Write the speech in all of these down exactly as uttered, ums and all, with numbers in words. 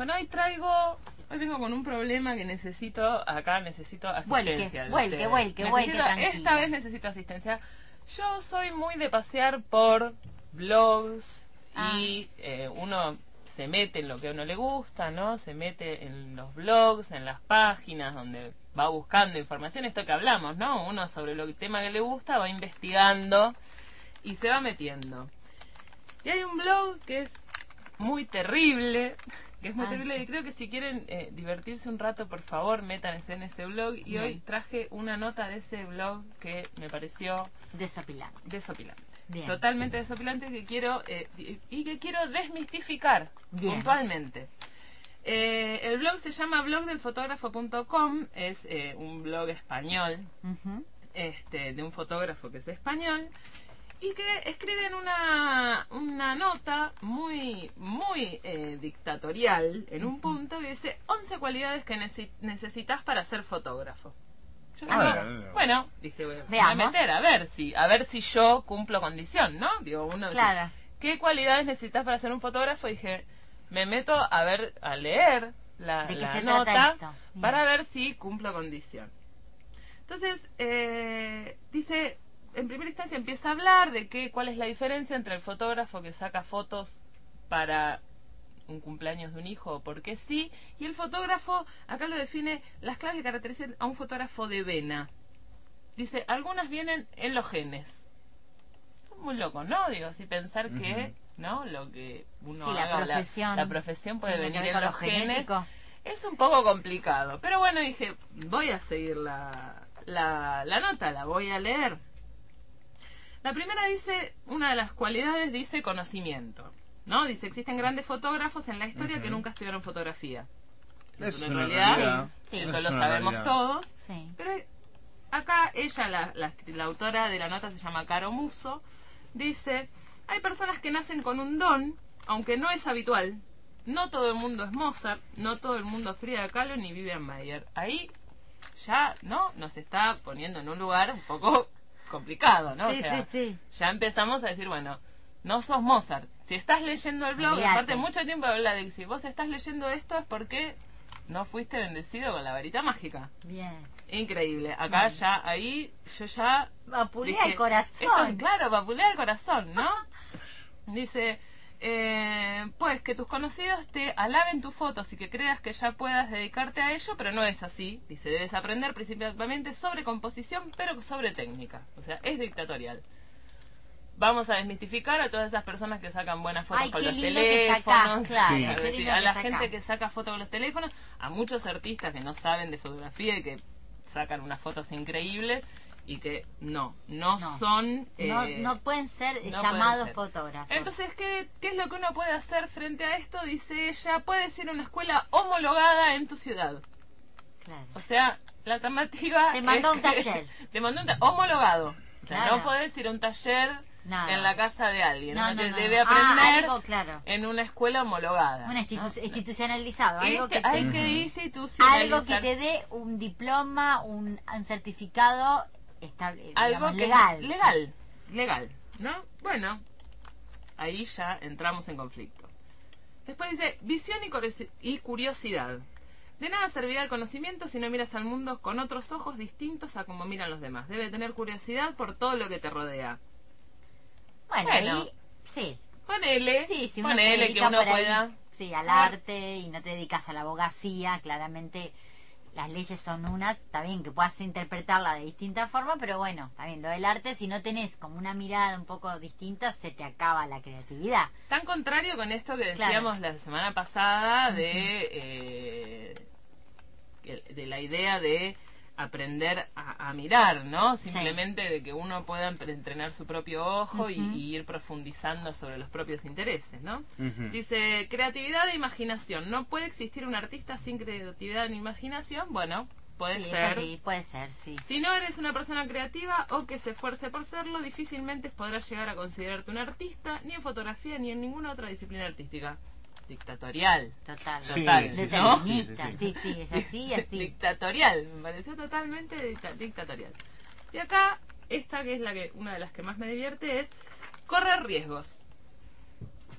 Bueno, hoy traigo, hoy vengo con un problema que necesito, acá necesito asistencia. Vuelque, vuelque, vuelque, vuelque, tranquila. Esta vez necesito asistencia. Yo soy muy de pasear por blogs ah. y eh, uno se mete en lo que a uno le gusta, ¿no? Se mete en los blogs, en las páginas donde va buscando información, esto que hablamos, ¿no? Uno sobre lo, el tema que le gusta va investigando y se va metiendo. Y hay un blog que es muy terrible, que es muy ah, terrible sí. y creo que si quieren eh, divertirse un rato, por favor, métanse en ese blog. Y Bien. hoy traje una nota de ese blog que me pareció desopilante. Desopilante. Bien. Totalmente desopilante que quiero eh, y que quiero desmistificar Bien. puntualmente. Eh, el blog se llama blog del fotógrafo punto com, es eh, un blog español, uh-huh. este, de un fotógrafo que es español y que escriben una, una nota muy muy eh, dictatorial en un punto que dice once cualidades que nece- necesitas para ser fotógrafo. Yo digo, ah, bueno, dije, voy a meter a ver si a ver si yo cumplo condición, ¿no? Digo, uno claro. dice, ¿qué cualidades necesitas para ser un fotógrafo? Y dije, me meto a ver a leer la, la nota para ver si cumplo condición. Entonces, eh, dice, en primera instancia empieza a hablar de que, cuál es la diferencia entre el fotógrafo que saca fotos para un cumpleaños de un hijo, porque sí, y el fotógrafo, acá lo define, las claves que caracterizan a un fotógrafo de vena. Dice, algunas vienen en los genes. Muy loco, ¿no? Digo, así pensar uh-huh. que, ¿no? Lo que uno sí, haga, la profesión, la, la profesión puede venir en los los genes. Genético. Es un poco complicado, pero bueno, dije, voy a seguir la, la, la nota, la voy a leer. La primera dice, una de las cualidades dice conocimiento, ¿no? Dice, existen grandes fotógrafos en la historia uh-huh. que nunca estudiaron fotografía. Eso es, es una realidad, realidad. Sí, sí. Eso es lo sabemos realidad. todos. Sí. Pero acá ella, la, la, la autora de la nota se llama Caro Musso, dice, hay personas que nacen con un don, aunque no es habitual. No todo el mundo es Mozart, no todo el mundo es Frida Kahlo ni Vivian Maier. Ahí ya, ¿no? Nos está poniendo en un lugar un poco complicado, ¿no? Sí, o sea, sí, sí. ya empezamos a decir, bueno, no sos Mozart. Si estás leyendo el blog, Mirate. aparte mucho tiempo habla de que si vos estás leyendo esto es porque no fuiste bendecido con la varita mágica. Bien. Increíble. Acá Bien. ya, ahí, yo ya... Vapulea el corazón. Esto, claro, vapulea el corazón, ¿no? Dice, eh, pues que tus conocidos te alaben tus fotos y que creas que ya puedas dedicarte a ello, pero no es así. Dice, debes aprender principalmente sobre composición, pero sobre técnica. O sea, es dictatorial. Vamos a desmistificar a todas esas personas que sacan buenas fotos Ay, con los teléfonos. claro, Sí. Es decir, a la gente que saca fotos con los teléfonos, a muchos artistas que no saben de fotografía y que sacan unas fotos increíbles y que no, no, no. son... No, eh, no pueden ser no llamados pueden ser. fotógrafos. Entonces, ¿qué, ¿qué es lo que uno puede hacer frente a esto? Dice ella, puedes ir a una escuela homologada en tu ciudad. Claro. O sea, la alternativa Te mandó es un taller. Te mandó un taller homologado. O sea, claro. no podés ir a un taller... Nada. En la casa de alguien. No, ¿no? no, Te no. debe aprender ah, algo, claro. en una escuela homologada. Una institu- ¿no? institucionalizado. Algo este, que, hay te, que institucionalizar. algo que te dé un diploma, un, un certificado estable, algo digamos, que legal. Legal, legal, ¿no? Bueno, ahí ya entramos en conflicto. Después dice, visión y, curiosi- y curiosidad. De nada servirá el conocimiento si no miras al mundo con otros ojos distintos a como miran los demás. Debe tener curiosidad por todo lo que te rodea. Bueno, bueno ahí, sí. Ponele, sí, si uno ponele se que uno por ahí, pueda... Sí, al arte y no te dedicas a la abogacía, claramente las leyes son unas, está bien que puedas interpretarla de distinta forma, pero bueno, está bien, lo del arte, si no tenés como una mirada un poco distinta, se te acaba la creatividad. Tan contrario con esto que decíamos claro. la semana pasada de, eh, de la idea de aprender a, a mirar, ¿no? Simplemente sí. de que uno pueda entrenar su propio ojo uh-huh. y, y ir profundizando sobre los propios intereses, ¿no? Uh-huh. Dice, creatividad e imaginación. ¿No puede existir un artista sin creatividad ni imaginación? Bueno, puede sí, ser. Sí, puede ser, sí. Si no eres una persona creativa o que se esfuerce por serlo, difícilmente podrás llegar a considerarte un artista, ni en fotografía ni en ninguna otra disciplina artística. Dictatorial. Total. Sí, Total. Sí, ¿no? sí, sí, sí. sí, sí, es así, así. Dictatorial. Me pareció totalmente dicta- dictatorial. Y acá, esta que es la que una de las que más me divierte es correr riesgos.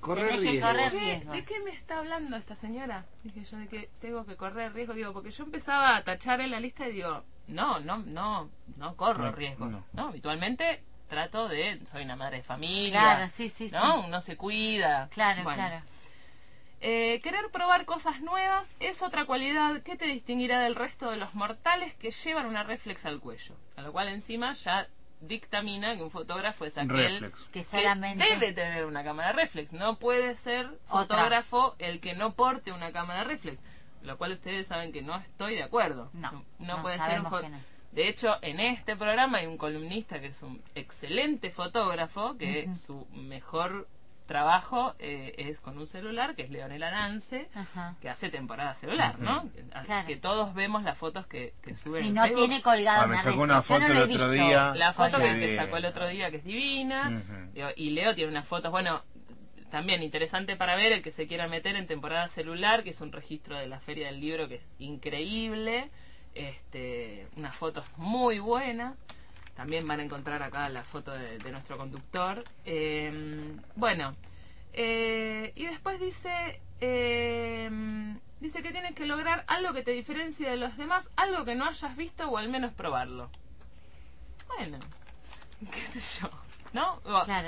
correr Tenés que riesgos. correr ¿De qué, riesgos. ¿De qué me está hablando esta señora? Dije yo, de que tengo que correr riesgo. Digo, porque yo empezaba a tachar en la lista y digo, no, no, no, no corro No, riesgos. no. No. Habitualmente trato de, soy una madre de familia. Claro, sí, sí, ¿no? sí. Uno se cuida. Claro, Bueno. claro. Eh, querer probar cosas nuevas es otra cualidad que te distinguirá del resto de los mortales que llevan una reflex al cuello. A lo cual encima ya dictamina que un fotógrafo es aquel Reflex. Que que solamente... debe tener una cámara reflex. No puede ser Otra. fotógrafo el que no porte una cámara reflex. Lo cual ustedes saben que no estoy de acuerdo. No, no no, puede ser un sabemos fo- que no. De hecho, en este programa hay un columnista que es un excelente fotógrafo, que Ujú. su mejor trabajo eh, es con un celular, que es Leonel Arance, Ajá. que hace temporada celular, ¿no? Que- Claro. Que todos vemos las fotos que, que suben Y en no Facebook. tiene colgado Ah, me una sacó red. una Yo foto no lo el he otro visto. día. La foto que, Qué que bien. sacó el otro día, que es divina. Ujú. Digo, y Leo tiene unas fotos, bueno, también interesante para ver el que se quiera meter en temporada celular, que es un registro de la Feria del Libro que es increíble. Este, unas fotos muy buenas. También van a encontrar acá la foto de, de nuestro conductor. Eh, bueno, eh, y después dice... eh, dice que tienes que lograr algo que te diferencie de los demás, algo que no hayas visto o al menos probarlo. Bueno, qué sé yo, ¿no? O- Claro.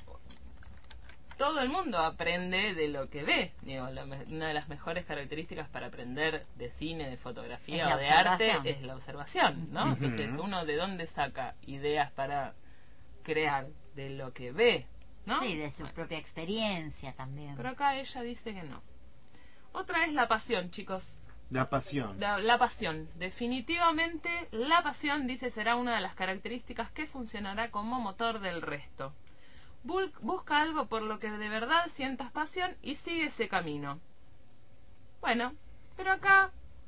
Todo el mundo aprende de lo que ve. Digo, la me- una de las mejores características para aprender de cine, de fotografía Es la o de arte observación. es la observación, ¿no? Ujú. Entonces, uno de dónde saca ideas para crear de lo que ve, ¿no? Sí, de su Bueno, propia experiencia también. pero acá ella dice que no. Otra es la pasión, chicos. La pasión. La, la pasión. Definitivamente la pasión, dice, será una de las características que funcionará como motor del resto. Bul- Busca algo por lo que de verdad sientas pasión y sigue ese camino. Bueno, pero acá,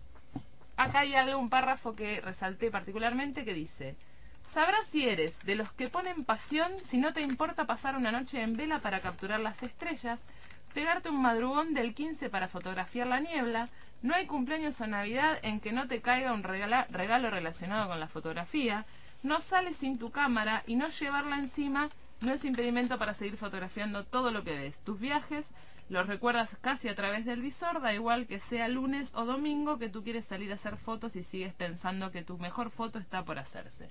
acá hay algún párrafo que resalté particularmente que dice: sabrás si eres de los que ponen pasión si no te importa pasar una noche en vela para capturar las estrellas, pegarte un madrugón del quince para fotografiar la niebla. No hay cumpleaños o Navidad en que no te caiga un regala- regalo relacionado con la fotografía. No sales sin tu cámara y no llevarla encima no es impedimento para seguir fotografiando todo lo que ves. Tus viajes los recuerdas casi a través del visor, da igual que sea lunes o domingo que tú quieres salir a hacer fotos y sigues pensando que tu mejor foto está por hacerse.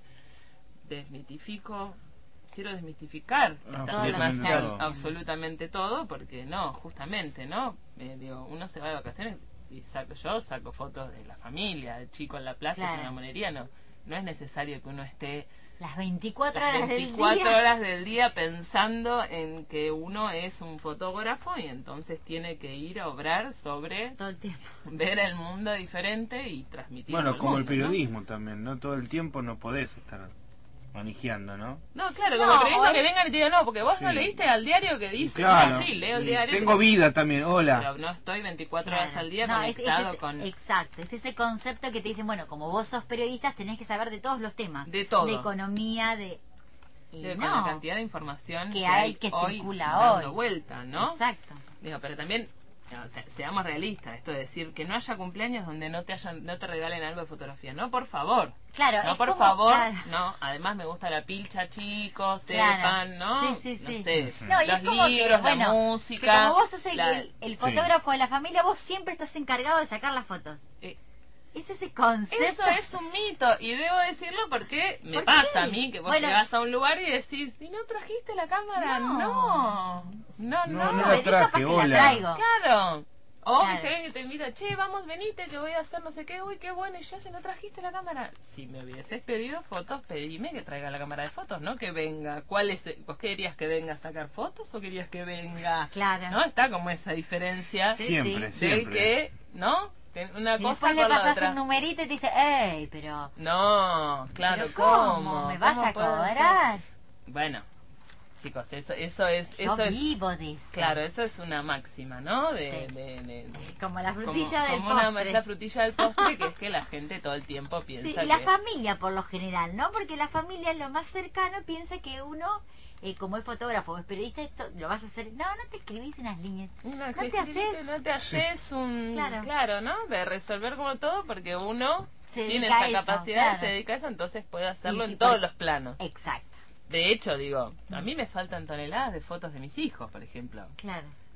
Desmitifico, quiero desmitificar esta Absolutamente afirmación, todo. absolutamente todo, porque no, justamente, ¿no? Eh, digo, uno se va de vacaciones y saco, yo saco fotos de la familia, el chico en la plaza, Claro. en una monería, no, no es necesario que uno esté Las veinticuatro las horas veinticuatro del día. horas del día pensando en que uno es un fotógrafo y entonces tiene que ir a obrar sobre Todo el tiempo. ver el mundo diferente y transmitir. Bueno, como el periodismo también, ¿no? Todo el tiempo no podés estar manejando, ¿no? No, claro, No, como el periodismo o- que vengan y te digan, no, porque vos no Sí. leíste al diario que dice, Claro. no, sí, leo el Sí. diario. Tengo vida también, hola. Pero no estoy veinticuatro Claro. horas al día No, es- conectado es- con... Exacto, es ese concepto que te dicen, bueno, como vos sos periodista tenés que saber de todos los temas. De todo. De economía, de... Y de- no. con la cantidad de información que hay que hoy circula dando hoy. vuelta, ¿no? Exacto. Digo, pero también, o sea, seamos realistas, esto de decir que no haya cumpleaños donde no te hayan, no te regalen algo de fotografía, no, por favor. Claro, No, es por como- favor, claro. no. Además me gusta la pilcha, chicos, Claro. sepan, ¿no? Sí, sí, No sí. sé, No, y los es como que, libros, bueno, la que música. como vos sos el, la- el- el fotógrafo de la familia, vos siempre estás encargado de sacar las fotos. eh, Es ese concepto. Eso es un mito y debo decirlo porque me ¿Por pasa qué? a mí que vos Bueno. llegás a un lugar y decís, ¿y no trajiste la cámara? No. No, no, no. No, no Me la dijo traje, para que la hola. traigo. Claro. O Claro. viste que te invita, che, vamos, venite, que voy a hacer no sé qué, uy, qué bueno, y ya se no trajiste la cámara. Si me hubieses pedido fotos, pedime que traiga la cámara de fotos, ¿no? Que venga. ¿Cuál es? ¿Vos querías que venga a sacar fotos o querías que venga? Claro. ¿No? Está como esa diferencia Sí, Siempre, sí. de siempre. que, ¿no? Que una Y cosa después le por la pasas otra. un numerito y te dice, ¡ey, pero... No, claro, ¿pero cómo? ¿cómo? ¿Me vas ¿Cómo a puede cobrar? ser? Bueno, chicos, eso, eso es, Yo eso es, vivo de eso. claro, eso es una máxima, ¿no? De, Sí. de, de- de- Como la como, frutilla del como una, postre. la frutilla del postre, que es que la gente todo el tiempo Sí, piensa y la que... familia por lo general, ¿no? Porque la familia, lo más cercano, piensa que uno, eh, como es fotógrafo o es periodista, esto lo vas a hacer. No, no te escribís unas líneas. No, No sí, te sí, haces- no te haces un... Claro. Claro. ¿no? De resolver como todo, porque uno Se tiene dedica esa a eso, capacidad, claro. se dedica a eso, entonces puede hacerlo Y- y en todos por- los planos. Exacto, De hecho, digo, a mí me faltan toneladas de fotos de mis hijos, por ejemplo. claro.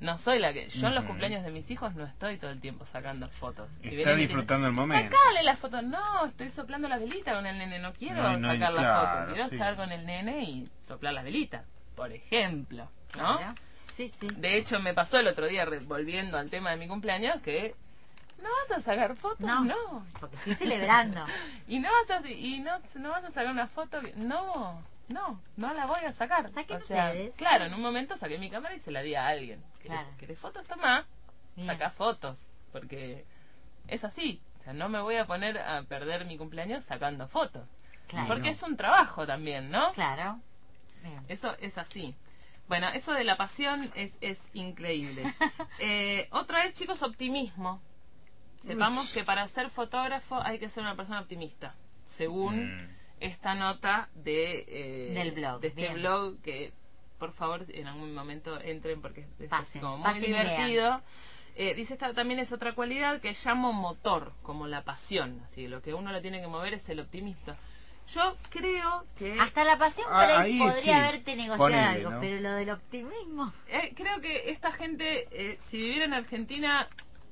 No soy la que... Yo en los Ujú. cumpleaños de mis hijos no estoy todo el tiempo sacando fotos. Y Está vienen y disfrutando el dicen, momento. sacale la foto. No, estoy soplando las velitas con el nene. No quiero No, no, sacar la claro, foto. Quiero sí. estar con el nene y soplar las velitas. Por ejemplo, ¿no? Claro. Sí, sí. De hecho, me pasó el otro día, re- volviendo al tema de mi cumpleaños, que... ¿No vas a sacar fotos? No. No. Porque estoy celebrando. ¿Y no vas a, y no, no vas a sacar una foto? No, no, no la voy a sacar. Saquen O sea, ustedes. claro, en un momento saqué mi cámara y se la di a alguien. ¿Querés, Claro. ¿querés fotos? Tomá, Bien. saca fotos. Porque es así. O sea, no me voy a poner a perder mi cumpleaños sacando fotos. Claro. Porque es un trabajo también, ¿no? Claro. Bien. Eso es así. Bueno, eso de la pasión es, es increíble. Eh, otra vez, chicos, optimismo. Sepamos que para ser fotógrafo hay que ser una persona optimista, según Mm. esta nota de eh, Del blog, de este bien. blog, que por favor en algún momento entren porque es Pasen, así como muy pasen y divertido. Eh, dice esta también es otra cualidad que llamo motor, como la pasión. Así lo que uno le tiene que mover es el optimismo. Yo creo que Hasta la pasión por Ah, ahí ahí podría sí. haberte negociado Ponele, algo, ¿no? pero lo del optimismo. eh, creo que esta gente, eh, si viviera en Argentina,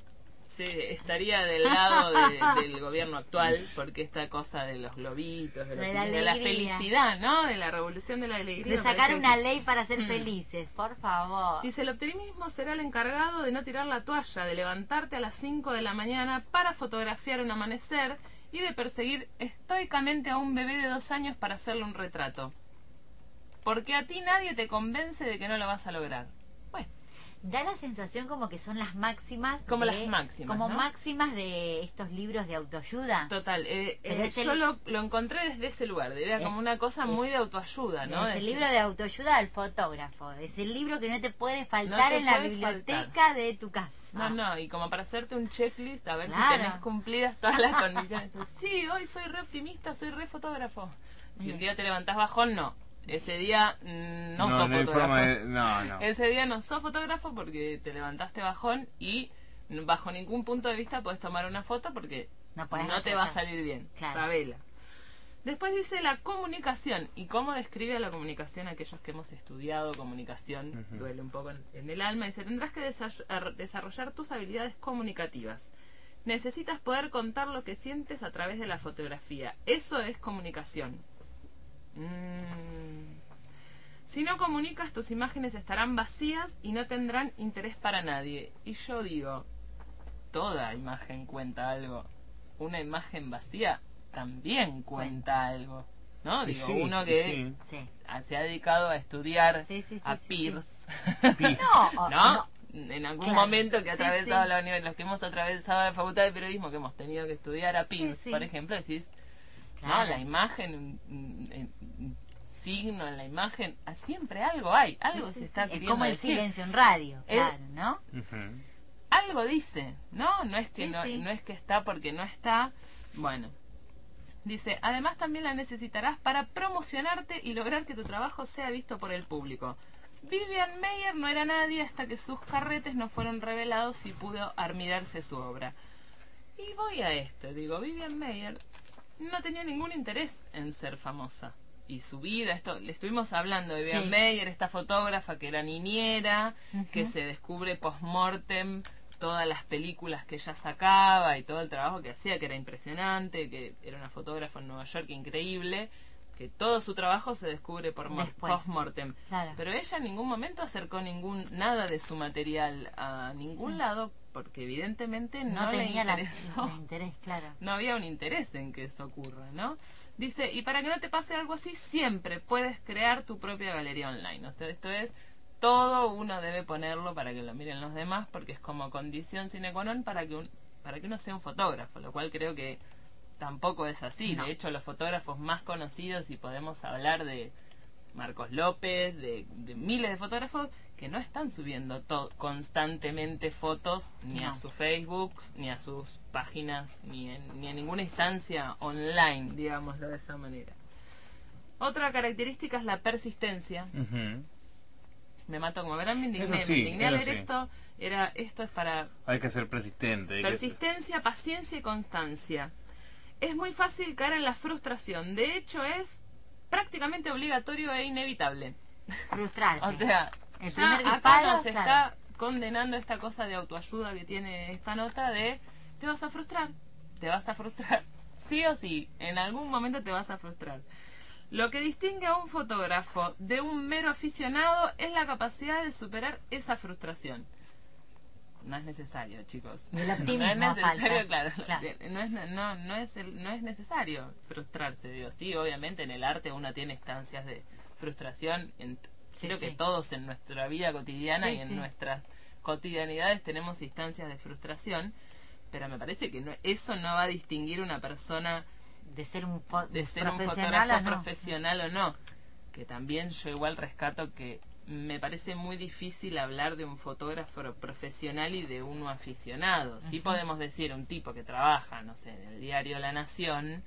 se estaría del lado de- del gobierno actual, porque esta cosa de los globitos, de, De los- la de la alegría. felicidad, ¿no? De la revolución de la alegría. De me sacar parece una que- ley para ser Mm. felices, por favor. Dice, el optimismo será el encargado de no tirar la toalla, de levantarte a las cinco de la mañana para fotografiar un amanecer y de perseguir estoicamente a un bebé de dos años para hacerle un retrato. Porque a ti nadie te convence de que no lo vas a lograr. Bueno, Da la sensación como que son las máximas. Como de- las máximas, Como ¿no? máximas de estos libros de autoayuda. total. eh, Pero eh, es el- yo lo, lo encontré desde ese lugar, de- era Es- como una cosa es- muy de autoayuda, ¿no? Es el Decir, libro de autoayuda del fotógrafo. Es el libro que no te puede faltar te en la puede biblioteca faltar. de tu casa. No, no, y como para hacerte un checklist, a ver Claro. si tenés cumplidas todas las condiciones. Sí, hoy soy re optimista, soy re fotógrafo. Si un día te levantás bajón, no. Ese día mm, no, sos no hay fotógrafo. forma de- no, no. Ese día no sos fotógrafo porque te levantaste bajón y bajo ningún punto de vista podés tomar una foto porque No no, podés te va a retratar. salir bien. Claro. Sabela. Después dice la comunicación. ¿Y cómo describe a la comunicación aquellos que hemos estudiado comunicación? Ujú. Duele un poco en, en el alma. Dice, tendrás que desa- ar- desarrollar tus habilidades comunicativas. Necesitas poder contar lo que sientes a través de la fotografía. Eso es comunicación. Mm. Si no comunicas, tus imágenes estarán vacías y no tendrán interés para nadie. Y yo digo, toda imagen cuenta algo. Una imagen vacía también cuenta algo, ¿no? Y Digo, sí, uno y que sí. Sí. a- se ha dedicado a estudiar Sí, sí, sí, a sí, Pierce, No, o- ¿no? no. En algún Claro. momento que ha Sí, atravesado sí. la universidad, los que hemos atravesado la facultad de periodismo, que hemos tenido que estudiar a Pierce, Sí, sí. por ejemplo, decís, no, Claro. la imagen, un, un- un signo en la imagen, ah, siempre algo hay, algo Sí, sí, se está sí. Es queriendo como el decir. silencio en radio, El- claro, ¿no? Ujú. Algo dice, ¿no? No es que Sí, no, sí. no es que está porque no está. Bueno. Dice, además también la necesitarás para promocionarte y lograr que tu trabajo sea visto por el público. Vivian Mayer no era nadie hasta que sus carretes no fueron revelados y pudo admirarse su obra. Y voy a esto, digo, Vivian Mayer no tenía ningún interés en ser famosa. Y su vida, esto, le estuvimos hablando de Vivian Sí. Mayer, esta fotógrafa que era niñera, Ujú. que se descubre post-mortem todas las películas que ella sacaba y todo el trabajo que hacía, que era impresionante, que era una fotógrafa en Nueva York increíble, que todo su trabajo se descubre por mo- Después. post-mortem. Claro. Pero ella en ningún momento acercó ningún nada de su material a ningún lado, porque evidentemente no, No, le tenía la, interesó. el interés, claro. No había un interés en que eso ocurra, ¿no? Dice, y para que no te pase algo así, siempre puedes crear tu propia galería online. O sea, esto es, todo uno debe ponerlo para que lo miren los demás, porque es como condición sine qua non para que, un, para que uno sea un fotógrafo, lo cual creo que tampoco es así. No. De hecho, los fotógrafos más conocidos, y podemos hablar de Marcos López, de, de miles de fotógrafos, que no están subiendo to- constantemente fotos ni a No. su Facebook, ni a sus páginas, ni en, ni en ninguna instancia online, digámoslo de esa manera. Otra característica es la persistencia. Ujú. Me mato, como verán, me indigné, Eso me sí, indigné al eso leer sí. esto. Era, esto es para Hay que ser persistente. hay que ser- persistencia, paciencia y constancia. Es muy fácil caer en la frustración. De hecho, es prácticamente obligatorio e inevitable. Frustrarte. O sea, El ya primer acá disparo, nos claro. está condenando esta cosa de autoayuda que tiene esta nota de te vas a frustrar, te vas a frustrar, sí o sí, en algún momento te vas a frustrar. Lo que distingue a un fotógrafo de un mero aficionado es la capacidad de superar esa frustración. No es necesario, chicos. El optimismo no es necesario, falta. claro. Claro. No es no no es el, no es necesario frustrarse, digo. Sí, obviamente en el arte uno tiene instancias de frustración. En, Sí, creo sí. que todos en nuestra vida cotidiana Sí, y en sí. nuestras cotidianidades tenemos instancias de frustración, pero me parece que no, eso no va a distinguir una persona De ser un, fo de ser un profesional fotógrafo o no. profesional o no. Que también yo igual rescato que me parece muy difícil hablar de un fotógrafo profesional y de uno aficionado. Sí Ujú. podemos decir un tipo que trabaja, no sé, en el diario La Nación,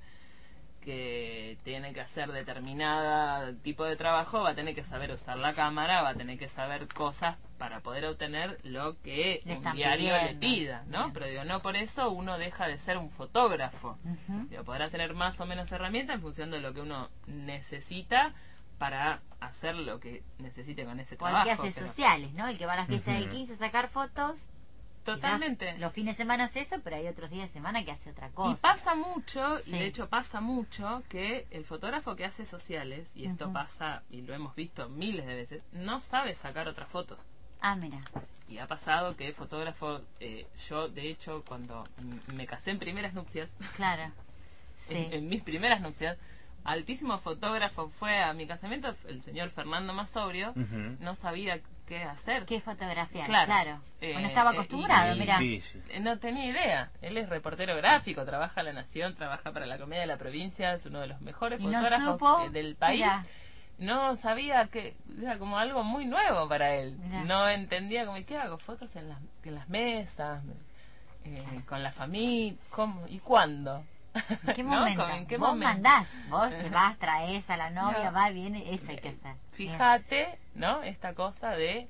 que tiene que hacer determinado tipo de trabajo, va a tener que saber usar la cámara, va a tener que saber cosas para poder obtener lo que Le un están diario le pidiendo. pida, ¿no? Bien. Pero digo, no por eso uno deja de ser un fotógrafo. Ujú. Digo, podrás tener más o menos herramientas en función de lo que uno necesita para hacer lo que necesite con ese O el trabajo. que hace pero- sociales, ¿no? El que va a las fiestas Ujú. del quince a sacar fotos. Totalmente. Quizás los fines de semana hace eso, pero hay otros días de semana que hace otra cosa. Y pasa mucho, Sí. y de hecho pasa mucho, que el fotógrafo que hace sociales, y esto Ujú. pasa, y lo hemos visto miles de veces, no sabe sacar otras fotos. Ah, mira. Y ha pasado que fotógrafo, eh, yo de hecho cuando m- me casé en primeras nupcias, Claro. Sí. en, en mis primeras nupcias, altísimo fotógrafo fue a mi casamiento, el señor Fernando Masobrio, Ujú. no sabía qué hacer. ¿Qué fotografía? Claro. Claro. Eh, Bueno, estaba eh, acostumbrado, y- mira. Difícil. Eh, No tenía idea. Él es reportero gráfico, trabaja en La Nación, trabaja para la Comedia de la Provincia, es uno de los mejores Y no fotógrafos supo, eh, del país. mira. No sabía que era como algo muy nuevo para él. Mirá. No entendía como, ¿y qué hago? Fotos en las, en las mesas, eh, con la familia, ¿cómo? ¿Y cuándo? ¿En qué ¿No? momento? Como, ¿en qué Vos momento? mandás, vos llevás, traes a la novia, No. va, viene, eso hay que hacer. Fíjate, ¿no? Esta cosa de...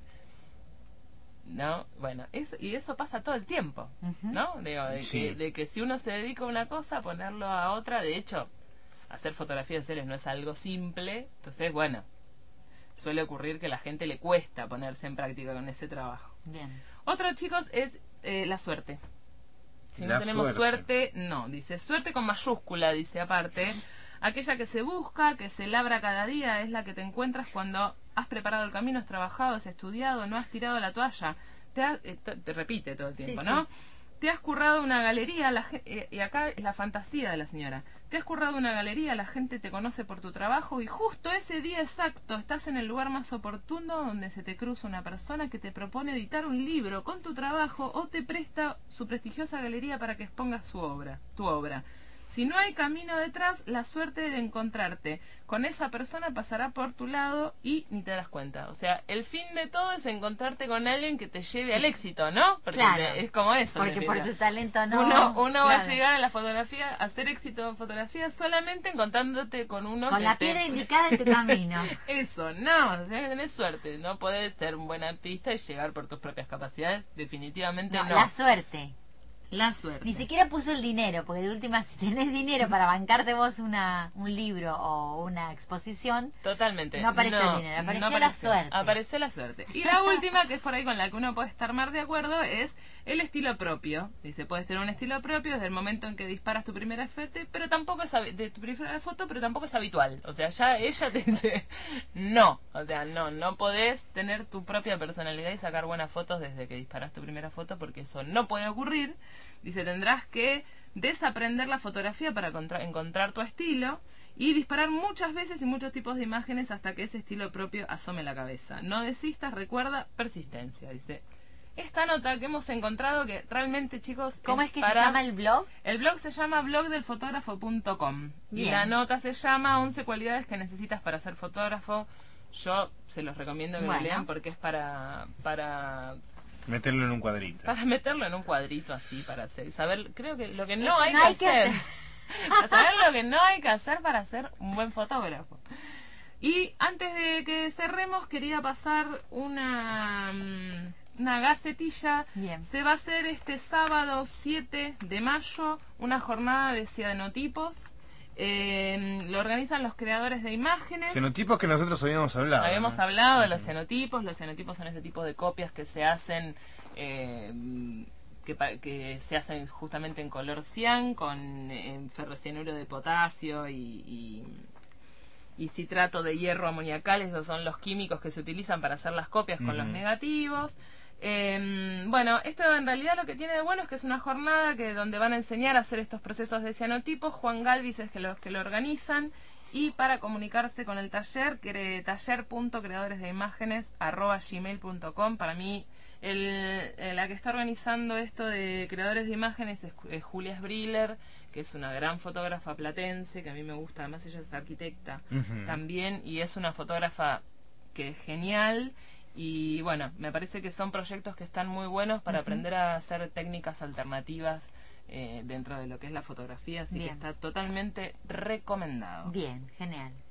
¿No? Bueno, eso, y eso pasa todo el tiempo, Ujú. ¿no? Digo, de, Sí. que, de que si uno se dedica a una cosa, ponerlo a otra, de hecho, hacer fotografías serias no es algo simple, entonces, bueno, suele ocurrir que a la gente le cuesta ponerse en práctica con ese trabajo. Bien. Otro, chicos, es eh, la suerte. Si La no tenemos suerte. suerte, no, dice, suerte con mayúscula, dice aparte, aquella que se busca, que se labra cada día, es la que te encuentras cuando has preparado el camino, has trabajado, has estudiado, no has tirado la toalla, te, ha- eh, te, te repite todo el tiempo, Sí, ¿no? sí. Te has currado una galería, la, ge- eh, y acá es la fantasía de la señora, te has currado una galería, la gente te conoce por tu trabajo y justo ese día exacto estás en el lugar más oportuno donde se te cruza una persona que te propone editar un libro con tu trabajo o te presta su prestigiosa galería para que expongas su obra, tu obra. Si no hay camino detrás, la suerte de encontrarte con esa persona pasará por tu lado y ni te das cuenta. O sea, el fin de todo es encontrarte con alguien que te lleve al éxito, ¿no? Porque Claro. me- es como eso. Porque en por realidad. tu talento no. Uno, uno va a Claro. llegar a la fotografía, a hacer éxito en fotografía solamente encontrándote con uno Con que la te- piedra indicada en tu camino. Eso, no, o sea, tenés suerte. No podés ser un buen artista y llegar por tus propias capacidades. Definitivamente No, no. la suerte. La suerte. Ni siquiera puso el dinero, porque de última, si tenés dinero para bancarte vos una, un libro o una exposición, Totalmente. No apareció el dinero, apareció la apareció. suerte. Apareció la suerte. Y la última, que es por ahí con la que uno puede estar más de acuerdo, es el estilo propio. Dice, puedes tener un estilo propio desde el momento en que disparas tu primera foto, pero tampoco es habi- de tu primera foto, pero tampoco es habitual. O sea, ya ella te dice, no. O sea, no, no podés tener tu propia personalidad y sacar buenas fotos desde que disparas tu primera foto, porque eso no puede ocurrir. Dice, tendrás que desaprender la fotografía para contra- encontrar tu estilo y disparar muchas veces y muchos tipos de imágenes hasta que ese estilo propio asome la cabeza. No desistas, recuerda, persistencia. Dice, esta nota que hemos encontrado que realmente, chicos... ¿cómo es que para- se llama el blog? El blog se llama blog del fotógrafo punto com y Bien. la nota se llama once cualidades que necesitas para ser fotógrafo. Yo se los recomiendo que Bueno. lo lean porque es para... para Meterlo en un cuadrito. para meterlo en un cuadrito así, para hacer, saber, creo que lo que no que hay no que hay que hacer, hacer. saber lo que no hay que hacer para ser un buen fotógrafo. Y antes de que cerremos, quería pasar una, mm, una gacetilla. Bien. Se va a hacer este sábado siete de mayo una jornada de cianotipos Eh, lo organizan los creadores de imágenes. Cenotipos que nosotros habíamos hablado. Habíamos ¿no? hablado de los cenotipos. Los cenotipos son ese tipo de copias que se hacen, eh, que, que se hacen justamente en color cian, con eh, ferrocianuro de potasio y, y, y citrato de hierro amoniacal. Esos son los químicos que se utilizan para hacer las copias con uh-huh. los negativos. Eh, bueno, esto en realidad lo que tiene de bueno es que es una jornada que donde van a enseñar a hacer estos procesos de cianotipos. Juan Galvis es que los que lo organizan, y para comunicarse con el taller, que taller punto creadores de imágenes arroba gmail punto com. Para mí, el, la que está organizando esto de creadores de imágenes es, es Julia Sbriller, que es una gran fotógrafa platense, que a mí me gusta, además ella es arquitecta uh-huh. también, y es una fotógrafa que es genial. Y bueno, me parece que son proyectos que están muy buenos para uh-huh. aprender a hacer técnicas alternativas eh, dentro de lo que es la fotografía, así Bien. que está totalmente recomendado. Bien, genial.